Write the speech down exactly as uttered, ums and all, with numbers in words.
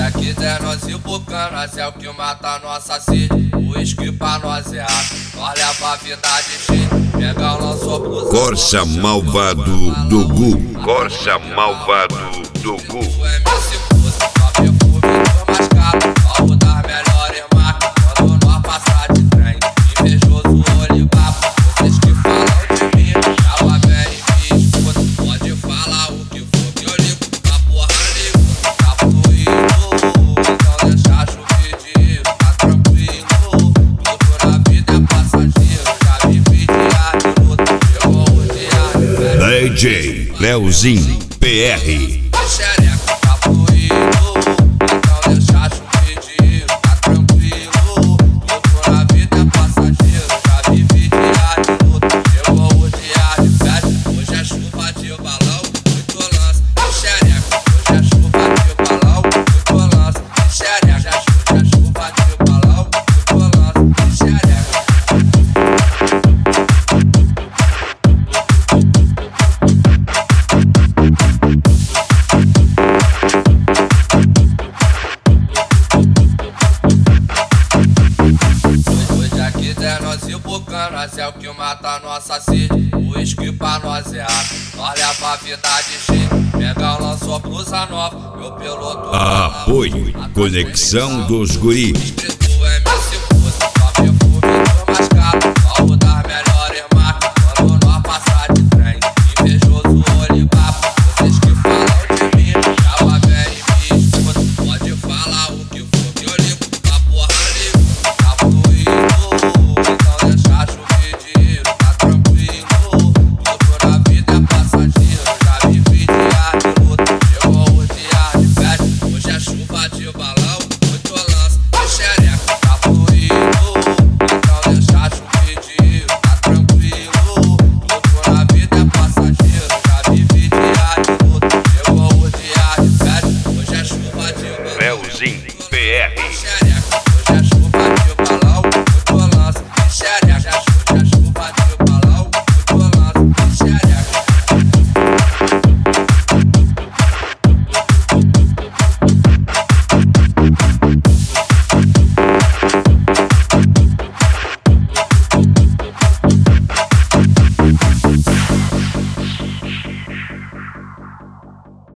já quiser nós ir pro canas, é o que mata nossa sede. O uísque pra nós é água, nós leva a vida de cheio. Pega o lançou pros Corsa malvado do Gu. Corsa malvado do Gu. O M C Fuso, só perfume do mais caro. Algo das melhores marcas, quando nós passar de trem. Invejoso olivapo, vocês que falam de mim, tava bem e me escuta. Pode falar o que for que eu ligo, a porra ligo. Tá fluindo, então deixa chover de tá tranquilo. Tudo na vida é passageiro, já vivi dia de luta, chegou o dia de festa. D J Leozinho P R. Xereca tá fluindo, então deixa chover de tá tranquilo. Tudo na vida é passageiro, já vivi dia de luta, chegou o dia de festa. Hoje é chuva de balão, muito lança. Xereca, hoje é chuva de balão, muito lança. Xereca, hoje é chuva de balão, muito lança. Xereca. Já quiser nós ir pro canas, é o que mata nossa sede. O uísque pra nós é água, nós leva a vida de cheio. Pega o lançou blusa nova, meu piloto. Apoio Conexão dos Guris.